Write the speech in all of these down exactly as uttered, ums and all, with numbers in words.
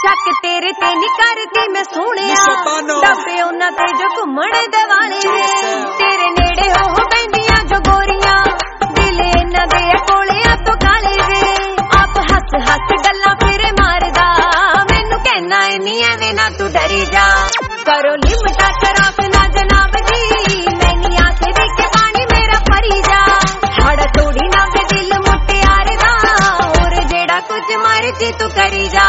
शक तेरे ते नहीं करती मैं सोहणिया डब्बे उन्हां ते जो घुमण दे वाले तेरे नेड़े हो पैंदियां जो गोरियां दिल इन्हां दे कोलियां तो काले वे आप हस हस गल्लां फिर मारदा मैनू कहना नहीं एवें ना तू डरी जा करो लिमटा शराब ना जनाब जी मैं नहीं आके देख के पानी मेरा भरी जा हड़ तोड़ी ना वे दिल मुटियार दा और जेड़ा कुछ मर्जी तू करी जा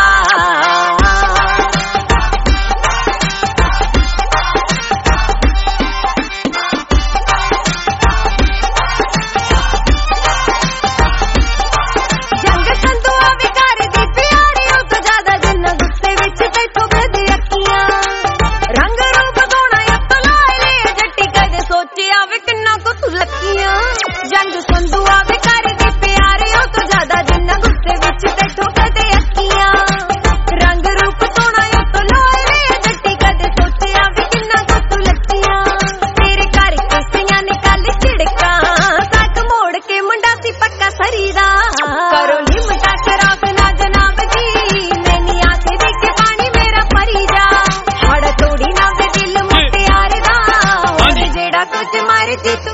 जंग संधू आवे कर दे प्यारे हो तो ज्यादा जिन्ना गुस्से विच ते ठोकदे अखियां रंग रूप सोना यो तो लोए जट्टी कदे सोचिया वे किन्ना को तू लक्कियां तेरे घर किसियां ने कल छिड़का तक मोड़ के मुंडा सी पक्का सरीदा करो लिमटा शराब ना जनाब जी मैं नहीं आके देख के पानी मेरा भरी जा हड़ तोड़ी ना वे दिल मुटियार दा और जेड़ा कुछ मर्जी तू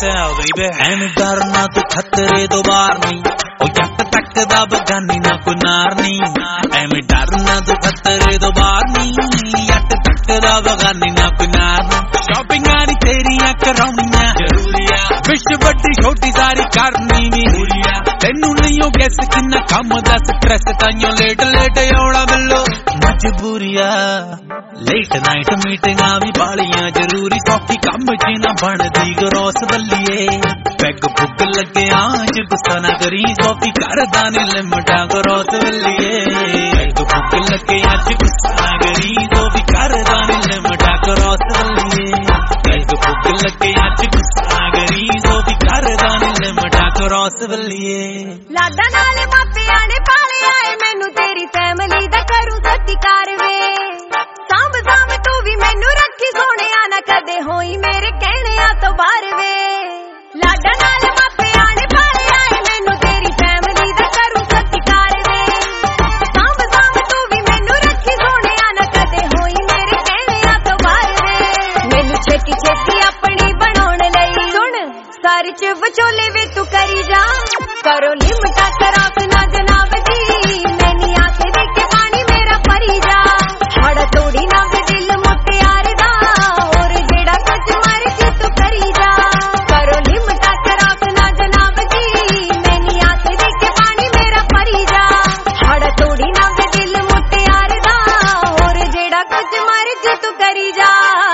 ਐਵੇਂ ਡਰਨਾ ਤੂੰ ਖਤਰੇ ਤੋਂ ਬਾਹਰ ਨਹੀਂ ਉਹ ਜੱਟ ਤੱਕ ਦਾ ਬਗਾਨੀ ਨਾ ਕੋਈ ਨਾਰ ਨਹੀਂ ਐਵੇਂ ਡਰਨਾ ਤੂੰ ਖਤਰੇ ਤੋਂ ਬਾਹਰ ਨਹੀਂ ਜੱਟ ਤੱਕ ਦਾ ਬਗਾਨੀ ਨਾ ਕੋਈ ਨਾਰ ਨਹੀਂ ਸ਼ਾਪਿੰਗਾਂ ਨੀ ਤੇਰੀਆਂ ਕਰਾਉਣੀਆਂ ਜ਼ਰੂਰੀ ਆ ਵਿਸ਼ ਵੱਡੀ ਛੋਟੀ ਸਾਰੀ ਕਰਨੀ ਨੀ ਜ਼ਰੂਰੀ ਆ ਤੈਨੂੰ ਨਹੀਂ ਉਹ ਗੈਸ ਕਿੰਨਾ ਕੰਮ ਦਾ ਸਟ੍ਰੈਸ ਤਾਈਓ ਲੇਟ ਲੇਟ ਆਉਣਾ ਬਿੱਲੋ ਮਜਬੂਰੀ ਆ ਲੇਟ ਨਾਈਟ ਮੀਟਿੰਗਾਂ ਵੀ ਬਾਲੀਆਂ ਜ਼ਰੂਰੀ ਸੌਖੀ ਕੰਮ ਚ ਨਾ ਬਣਦੀ ਗਰੋਸ ਬੱਲੀਏ ਪੈਗ ਭੁੱਗ ਲੱਗੇ ਆਜ ਗੁੱਸਾ ਨਾ ਕਰੀ ਸੌਖੀ ਕਰਦਾ ਨੇ ਲਿਮਟਾ ਗਰੋਸ ਬੱਲੀਏ ਪੈਗ ਭੁੱਗ ਲੱਗੇ ਅੱਜ ਗੁੱਸਾ ਨਾ ਕਰੀ ਸੌਖੀ ਕਰਦਾ ਨੇ ਲਿਮਟਾ ਗਰੋਸ ਬੱਲੀਏ ਪੈਗ ਭੁੱਗ ਲੱਗੇ ਅੱਜ ਗੁੱਸਾ ਨਾ ਕਰੀ ਸੌਖੀ ਕਰਦਾ ਨੇ ਲਿਮਟਾ ਗਰੋਸ ਬੱਲੀਏ ਲਾਡਾ ਨਾਲੇ ਮਾਪਿਆਂ ਨੇ ਪਾਲਿਆ ਏ ਮੈਨੂੰ ਤੇਰੀ ਫੈਮਿਲੀ ਦਾ ਕਰੂ ਸਤਿਕਾਰ ਵੇ ਸਾਂਭ ਸਾਂਭ ਤੂੰ ਵੀ ਮੈਨੂੰ ਰੱਖੀ ਸੋਹਣਿਆ ਨਾ ਕਦੇ ਹੋਈ ਮੇਰੇ ਕਹਿਣਿਆਂ ਤੋਂ ਬਾਹਰ ਵੇ ਲਾਡਾ ਨਾਲੇ ਮਾਪਿਆਂ ਨੇ ਪਾਲਿਆ ਏ ਮੈਨੂੰ ਤੇਰੀ ਫੈਮਿਲੀ ਦਾ ਕਰੂ ਸਤਿਕਾਰ ਵੇ ਸਾਂਭ ਸਾਂਭ ਤੂੰ ਵੀ ਮੈਨੂੰ ਰੱਖੀ ਸੋਹਣਿਆ ਨਾ ਕਦੇ ਹੋਈ ਮੇਰੇ ਕਹਿਣਿਆਂ ਤੋਂ ਬਾਹਰ ਵੇ ਮੈਨੂੰ ਛੇਤੀ ਛੇਤੀ ਆਪਣੀ ਬਣਾਉਣ ਲਈ ਸੁਣ ਸਾਰੀ ਚ ਵਿਚੋਲੇ ਵੇ ਤੂੰ ਕਰੀ ਜਾ ਕਰੋ ਲਿਮਟਾ ਸ਼ਰਾਬ ਨਾ ਜਨਾਬ ਜੀ ਮੈਂ ਨਹੀਂ ਆਕੇ ਦੇਖ ਕੇ ਪਾਣੀ ਮੇਰਾ ਭਰੀ ਜਾ ਹੜ ਤੋੜੀ ਨਾ ਵੇ ਦਿਲ ਮੁਟਿਆਰ ਦਾ ਹੋਰ ਜਿਹੜਾ ਕੁਝ ਮਰਜੀ ਤੂੰ ਕਰੀ ਜਾ ਕਰੋ ਲਿਮਟਾ ਸ਼ਰਾਬ ਨਾ ਜਨਾਬ ਜੀ ਮੈਂ ਨਹੀਂ ਆਕੇ ਦੇਖ ਕੇ ਪਾਣੀ ਮੇਰਾ ਭਰੀ ਜਾ ਹੜ ਤੋੜੀ ਨਾ ਵੇ ਦਿਲ ਮੁਟਿਆਰ ਦਾ ਹੋਰ ਜਿਹੜਾ ਕੁਝ ਮਰਜੀ ਤੂੰ ਕਰੀ ਜਾ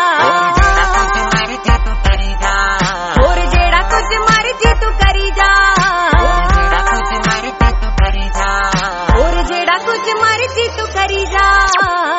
ਹੋਰ ਜਿਹੜਾ ਕੁਝ ਮਰਜੀ ਤੂੰ ਕਰੀ ਜਾ ਹੋਰ ਜਿਹੜਾ ਕੁਝ ਮਰਜੀ ਤੂੰ ਕਰੀ ਜਾ